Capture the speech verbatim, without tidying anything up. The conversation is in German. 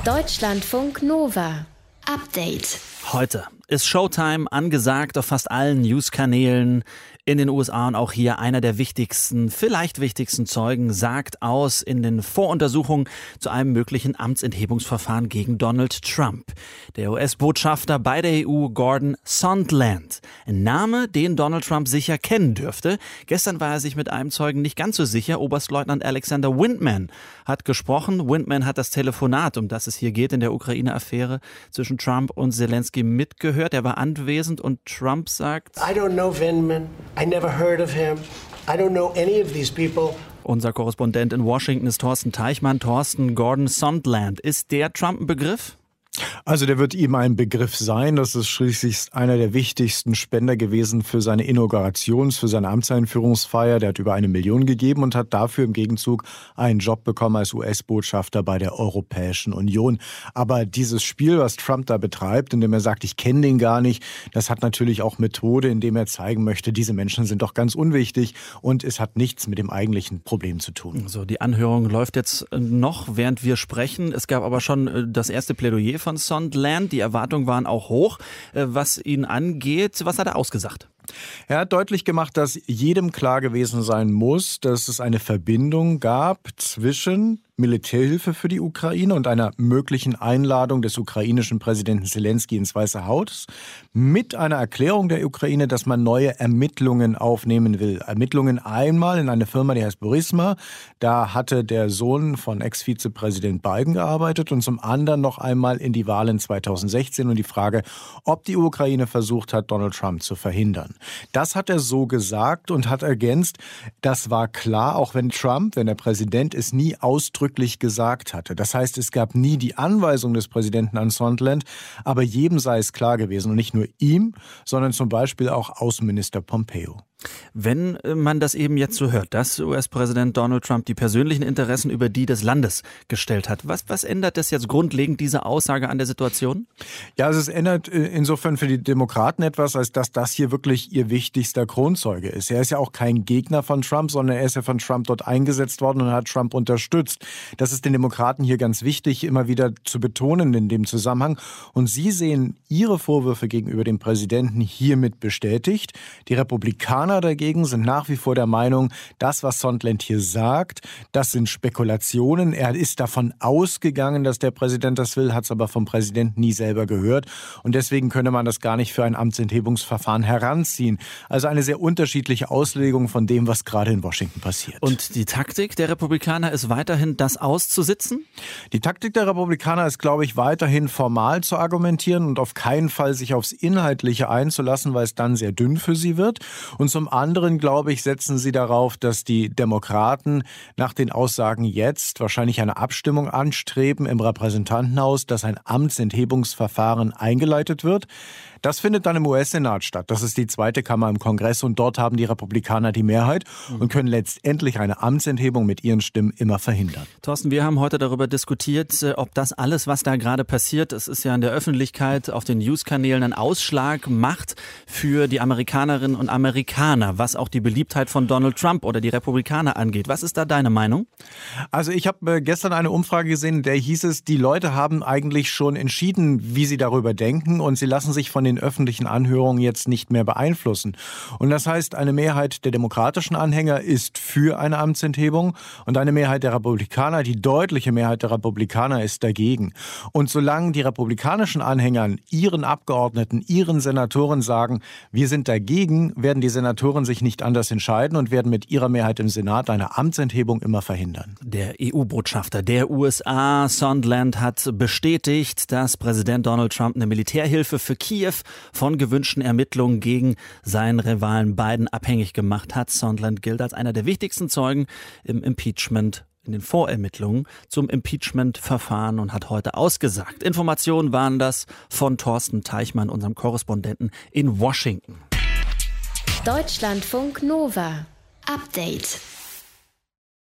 Deutschlandfunk Nova. Update. Heute ist Showtime angesagt auf fast allen News-Kanälen in den U S A und auch hier einer der wichtigsten, vielleicht wichtigsten Zeugen sagt aus in den Voruntersuchungen zu einem möglichen Amtsenthebungsverfahren gegen Donald Trump. Der U S-Botschafter bei der E U, Gordon Sondland. Ein Name, den Donald Trump sicher kennen dürfte. Gestern war er sich mit einem Zeugen nicht ganz so sicher. Oberstleutnant Alexander Windman hat gesprochen. Windman hat das Telefonat, um das es hier geht, in der Ukraine-Affäre zwischen Trump und Zelensky mitgehört. Er war anwesend und Trump sagt: I don't know Vindman. I never heard of him. I don't know any of these people. Unser Korrespondent in Washington ist Thorsten Teichmann. Thorsten, Gordon Sondland, ist der Trump ein Begriff? Also der wird ihm ein Begriff sein. Das ist schließlich einer der wichtigsten Spender gewesen für seine Inaugurations-, für seine Amtseinführungsfeier. Der hat über eine Million gegeben und hat dafür im Gegenzug einen Job bekommen als U S-Botschafter bei der Europäischen Union. Aber dieses Spiel, was Trump da betreibt, indem er sagt, ich kenne den gar nicht, das hat natürlich auch Methode, indem er zeigen möchte, diese Menschen sind doch ganz unwichtig und es hat nichts mit dem eigentlichen Problem zu tun. So, die Anhörung läuft jetzt noch, während wir sprechen. Es gab aber schon das erste Plädoyer von Sondland. Die Erwartungen waren auch hoch, was ihn angeht. Was hat er ausgesagt? Er hat deutlich gemacht, dass jedem klar gewesen sein muss, dass es eine Verbindung gab zwischen Militärhilfe für die Ukraine und einer möglichen Einladung des ukrainischen Präsidenten Zelensky ins Weiße Haus mit einer Erklärung der Ukraine, dass man neue Ermittlungen aufnehmen will. Ermittlungen einmal in eine Firma, die heißt Burisma. Da hatte der Sohn von Ex-Vizepräsident Biden gearbeitet und zum anderen noch einmal in die Wahlen zweitausendsechzehn und die Frage, ob die Ukraine versucht hat, Donald Trump zu verhindern. Das hat er so gesagt und hat ergänzt, das war klar, auch wenn Trump, wenn der Präsident es nie ausdrücklich gesagt hatte. Das heißt, es gab nie die Anweisung des Präsidenten an Sondland, aber jedem sei es klar gewesen und nicht nur ihm, sondern zum Beispiel auch Außenminister Pompeo. Wenn man das eben jetzt so hört, dass U S-Präsident Donald Trump die persönlichen Interessen über die des Landes gestellt hat, was, was ändert das jetzt grundlegend, diese Aussage an der Situation? Ja, also es ändert insofern für die Demokraten etwas, als dass das hier wirklich ihr wichtigster Kronzeuge ist. Er ist ja auch kein Gegner von Trump, sondern er ist ja von Trump dort eingesetzt worden und hat Trump unterstützt. Das ist den Demokraten hier ganz wichtig, immer wieder zu betonen in dem Zusammenhang. Und sie sehen ihre Vorwürfe gegenüber dem Präsidenten hiermit bestätigt. Die Republikaner dagegen sind nach wie vor der Meinung, das, was Sondland hier sagt, das sind Spekulationen. Er ist davon ausgegangen, dass der Präsident das will, hat es aber vom Präsidenten nie selber gehört. Und deswegen könne man das gar nicht für ein Amtsenthebungsverfahren heranziehen. Also eine sehr unterschiedliche Auslegung von dem, was gerade in Washington passiert. Und die Taktik der Republikaner ist weiterhin, das auszusitzen? Die Taktik der Republikaner ist, glaube ich, weiterhin formal zu argumentieren und auf keinen Fall sich aufs Inhaltliche einzulassen, weil es dann sehr dünn für sie wird. Und zum anderen, glaube ich, setzen sie darauf, dass die Demokraten nach den Aussagen jetzt wahrscheinlich eine Abstimmung anstreben im Repräsentantenhaus, dass ein Amtsenthebungsverfahren eingeleitet wird. Das findet dann im U S-Senat statt. Das ist die zweite Kammer im Kongress und dort haben die Republikaner die Mehrheit und können letztendlich eine Amtsenthebung mit ihren Stimmen immer verhindern. Thorsten, wir haben heute darüber diskutiert, ob das alles, was da gerade passiert, es ist ja in der Öffentlichkeit, auf den News-Kanälen, einen Ausschlag macht für die Amerikanerinnen und Amerikaner, was auch die Beliebtheit von Donald Trump oder die Republikaner angeht. Was ist da deine Meinung? Also ich habe gestern eine Umfrage gesehen, in der hieß es, die Leute haben eigentlich schon entschieden, wie sie darüber denken und sie lassen sich von den öffentlichen Anhörungen jetzt nicht mehr beeinflussen. Und das heißt, eine Mehrheit der demokratischen Anhänger ist für eine Amtsenthebung und eine Mehrheit der Republikaner, die deutliche Mehrheit der Republikaner ist dagegen. Und solange die republikanischen Anhänger ihren Abgeordneten, ihren Senatoren sagen, wir sind dagegen, werden die Senatoren sich nicht anders entscheiden und werden mit ihrer Mehrheit im Senat eine Amtsenthebung immer verhindern. Der E U-Botschafter der U S A, Sondland, hat bestätigt, dass Präsident Donald Trump eine Militärhilfe für Kiew von gewünschten Ermittlungen gegen seinen Rivalen Biden abhängig gemacht hat. Sondland gilt als einer der wichtigsten Zeugen im Impeachment, in den Vorermittlungen zum Impeachment-Verfahren und hat heute ausgesagt. Informationen waren das von Thorsten Teichmann, unserem Korrespondenten in Washington. Deutschlandfunk Nova. Update.